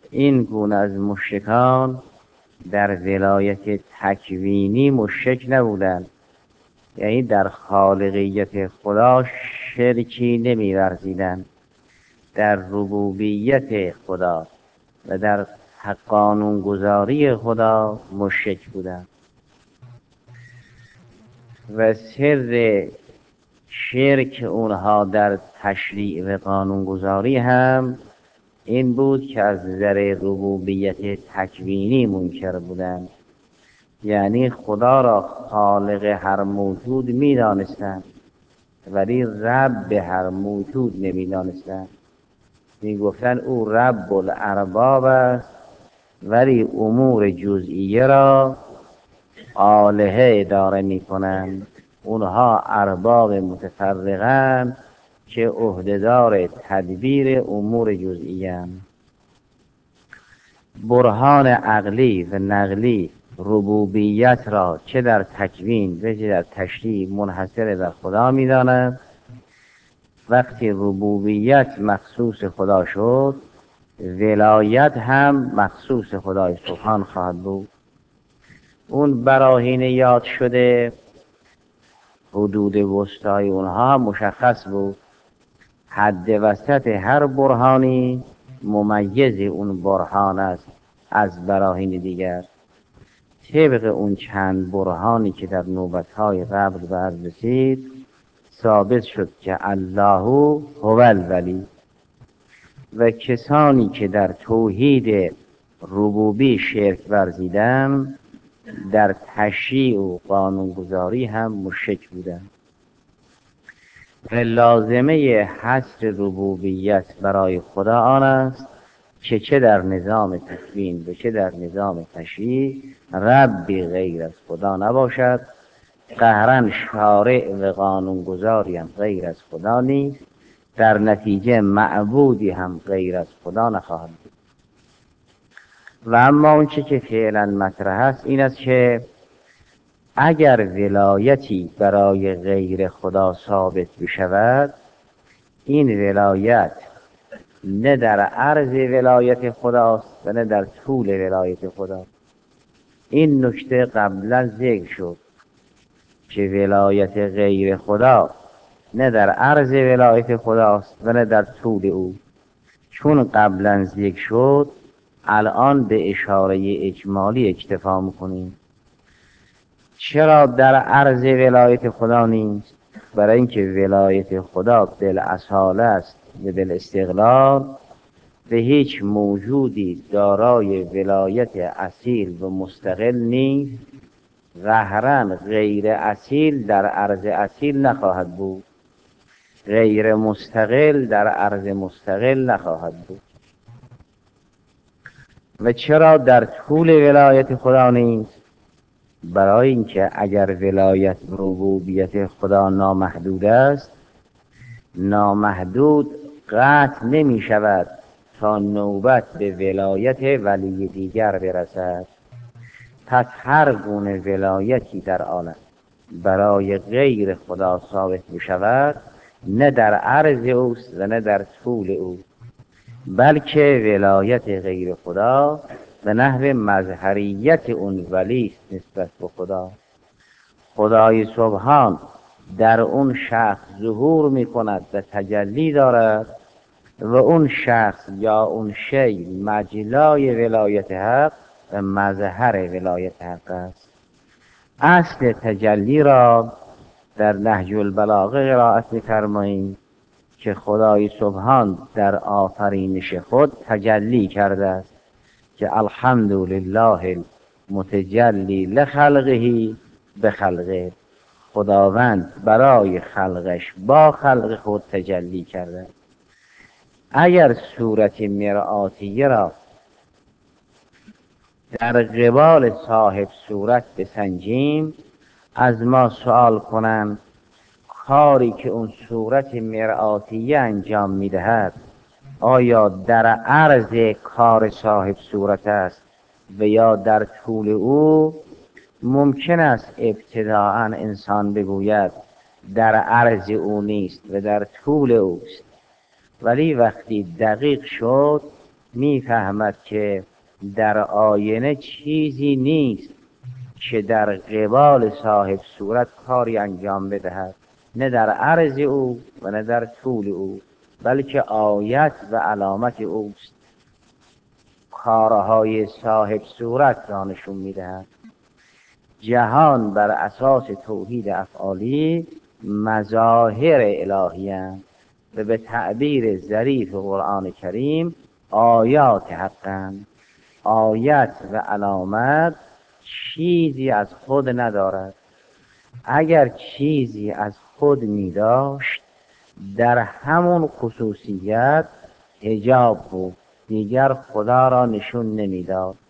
این گونه از مشرکان در ولایت تکوینی مشرک نبودند، یعنی در خالقیت خدا شرکی نمی ورزیدند، در ربوبیت خدا و در قانونگذاری خدا مشرک بودند. و سر شرک اونها در تشریع و قانونگذاری هم این بود که از نظر ربوبیت تکوینی منکر بودند، یعنی خدا را خالق هر موجود می دانستند ولی رب هر موجود نمی دانستند. می گفتند او رب الارباب است ولی امور جزئیه را آلهه اداره می کنند. اونها ارباب متفرقند که عهدهدار تدبیر امور جزئیه. برهان عقلی و نقلی ربوبیت را چه در تکوین و چه در تشریع منحصر در خدا می داند. وقتی ربوبیت مخصوص خدا شد، ولایت هم مخصوص خدای سبحان خواهد بود. اون براهین یاد شده حدود وسطای اونها مشخص بود. حد وسط هر برهانی ممیز اون برهان است از براهین دیگر. طبق اون چند برهانی که در نوبتهای قبل به عرض رسید ثابت شد که الله هو الولی، و کسانی که در توحید ربوبی شرک ورزیدند در تشریع و قانونگذاری هم مشرک بودند. و لازمه حصر ربوبیت برای خدا آن است که چه در نظام تکوین و چه در نظام تشریع ربی غیر از خدا نباشد. قهرن شارع و قانونگذاری هم غیر از خدا نیست، در نتیجه معبودی هم غیر از خدا نخواهد بود. و اما اون چه که فعلا مطرح است این است که اگر ولایتی برای غیر خدا ثابت بشود، این ولایت نه در عرض ولایت خداست و نه در طول ولایت خدا. این نکته قبلا ذکر شد که ولایت غیر خدا نه در عرض ولایت خداست و نه در طول او. چون قبلا ذکر شد الان به اشاره اجمالی اکتفا میکنیم. چرا در عرض ولایت خدا نیست؟ برای اینکه ولایت خدا بالاصاله است و بالاستقلال به هیچ موجودی دارای ولایت اصیل و مستقل نیست. قهرن غیر اصیل در عرض اصیل نخواهد بود، غیر مستقل در عرض مستقل نخواهد بود. و چرا در طول ولایت خدا نیست؟ برای اینکه اگر ولایت ربوبیت خدا نامحدود است، نامحدود قطع نمی شود تا نوبت به ولایت ولی دیگر برسد. پس هر گونه ولایتی در عالم برای غیر خدا ثابت می شود، نه در عرض اوست و نه در طول او، بلکه ولایت غیر خدا به نحو مظهریت اون ولی است نسبت به خدا. خدای سبحان در اون شخص ظهور می کند و تجلی دارد و اون شخص یا اون شی مجلای ولایت حق و مظهر ولایت حق است. اصل تجلی را در نهج البلاغه قرائت می‌فرماییم که خدای سبحان در آفرینش خود تجلی کرده است که الحمدلله المتجلی لخلقه بخلقه. خداوند برای خلقش با خلق خود تجلی کرده. اگر صورت مرآتیه را در قبال صاحب صورت بسنجیم، از ما سوال کنند کاری که اون صورت مرآتیه انجام میدهد آیا در عرض کار صاحب صورت است و یا در طول او؟ ممکن است ابتداءً انسان بگوید در عرض او نیست و در طول اوست، ولی وقتی دقیق شد میفهمد که در آینه چیزی نیست که در قبال صاحب صورت کاری انجام بدهد، نه در عرض او و نه در طول او، بلکه آیت و علامت اوست. کارهای صاحب صورت را نشون میدهد. جهان بر اساس توحید افعالی مظاهر الهی اند و به تعبیر ظریف قرآن کریم آیات حقند. آیت و علامت چیزی از خود ندارد. اگر چیزی از خود می داشت در همون خصوصیت حجاب بود، دیگر خدا را نشون نمیداد.